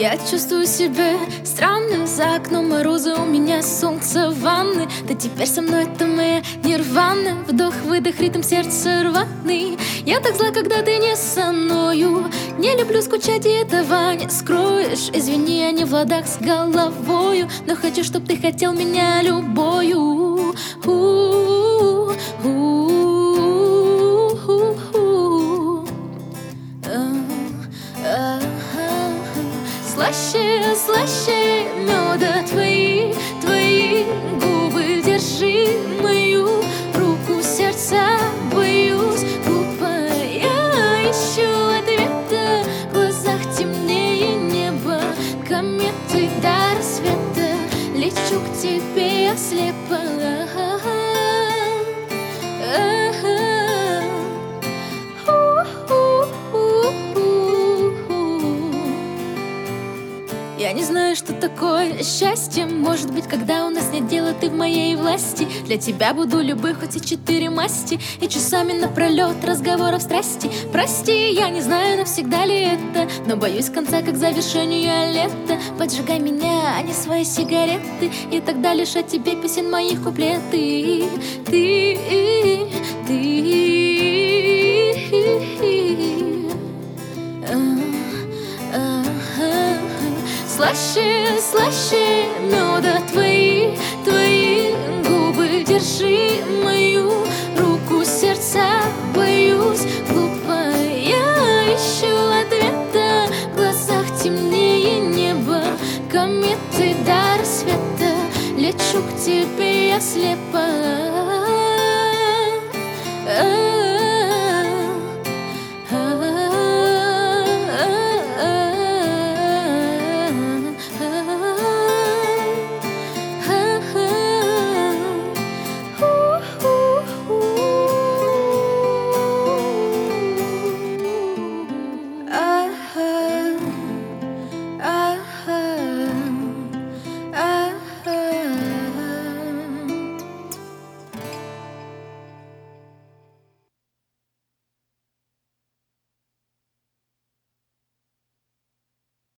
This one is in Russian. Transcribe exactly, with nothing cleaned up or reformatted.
Я чувствую себя странно. За окном морозы, у меня солнце в ванны. Ты теперь со мной, это моя нирвана. Вдох-выдох, ритм сердца рваный. Я так зла, когда ты не со мною. Не люблю скучать, и этого не скроешь. Извини, я не в ладах с головою, но хочу, чтоб ты хотел меня любою. Слаще, слаще меда твои, твои губы. Держи мою руку, сердца боюсь. Глупая, ищу ответа. В глазах темнее небо, кометы до рассвета. Лечу к тебе, я слепа. Я не знаю, что такое счастье. Может быть, когда у нас нет дела, ты в моей власти. Для тебя буду любой, хоть и четыре масти. И часами напролет разговоров страсти. Прости, я не знаю, навсегда ли это, но боюсь конца, как завершения лета. Поджигай меня, а не свои сигареты, и тогда лишь о тебе песен моих куплеты. Ты, ты Слаще, слаще меда твои, твои губы. Держи мою руку, сердца боюсь. Глупая, ищу ответа. В глазах темнее небо, кометы до рассвета. Лечу к тебе, я слепа.